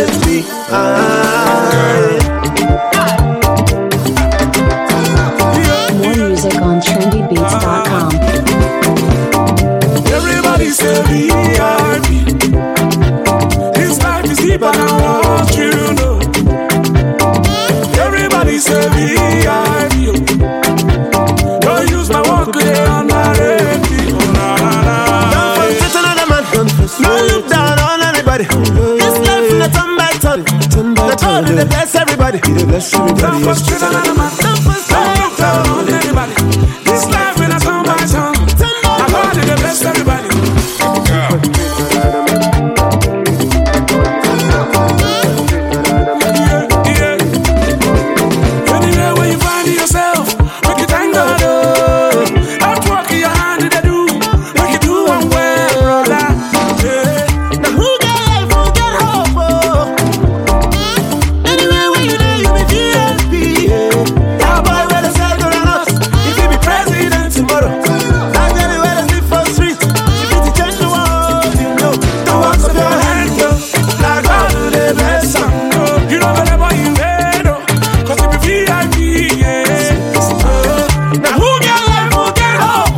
rate me. More music on trendybeats.com. Everybody say VIP. This life is deeper than what you know. Everybody say VIP. Don't use my work today on my radio. Don't forget another man. No look down on anybody. This life is a turn by turn. The Lord will bless everybody. Don't frustrate another man. Don't look down on anybody. This life is a turn by turn. The Lord will bless everybody. Anywhere where you find yourself, make it thank God. Out work in your hand, they do. Make it do one well, brother. Now who get life, who get hope? Anywhere where you there, you be VIP. That boy where the circle run us. If he be president tomorrow, that's anywhere they sleep for street. If he change the world, you know. The works of your hand, now God will bless some. You know whenever you made, cause you be VIP, Now who get life, who get hope?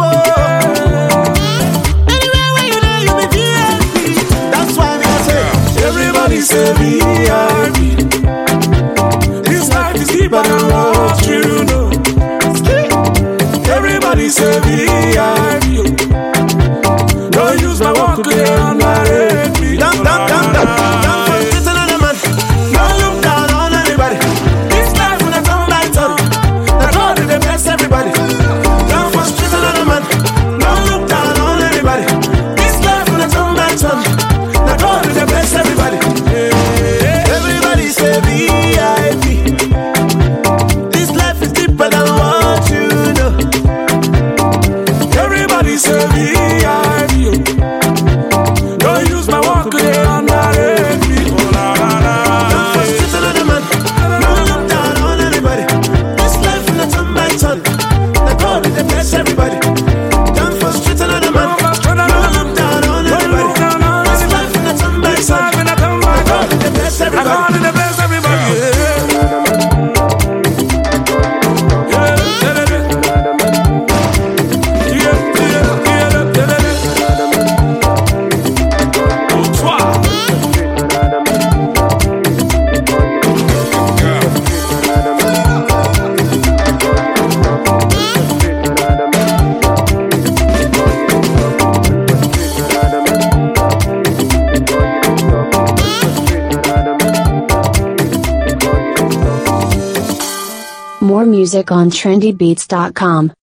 Anywhere where you there, you be VIP. That's why me I say, everybody say VIP. This life is deeper than what you know. Everybody say VIP. Don't use my work today on my radio. Don't forget another man. Don't look down on anybody. This life will turn by turn. The Lord will bless everybody. Don't frustrate another man. Don't look down on anybody. This life will turn by turn. The Lord will bless everybody. Everybody say VIP. This life is deeper than what you know. Everybody say VIP. Don't use my work today on my radio. Don't frustrate another man. Don't look down on anybody. This life will turn by turn. The God will bless everybody. Don't frustrate another man. Don't look down on anybody. This life will turn by turn. The God will bless everybody. More music on trendybeats.com.